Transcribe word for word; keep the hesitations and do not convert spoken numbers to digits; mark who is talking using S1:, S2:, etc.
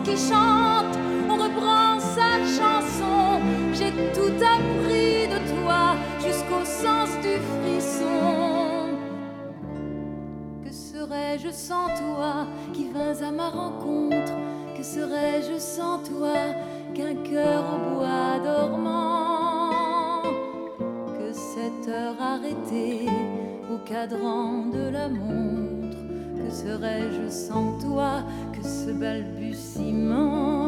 S1: qui chante, on reprend sa chanson. J'ai tout appris de toi jusqu'au sens du frisson. Que serais-je sans toi qui vins à ma rencontre? Que serais-je sans toi qu'un cœur au bois dormant? Que cette heure arrêtée au cadran de la montre? Que serais-je sans toi que ce balbutiement?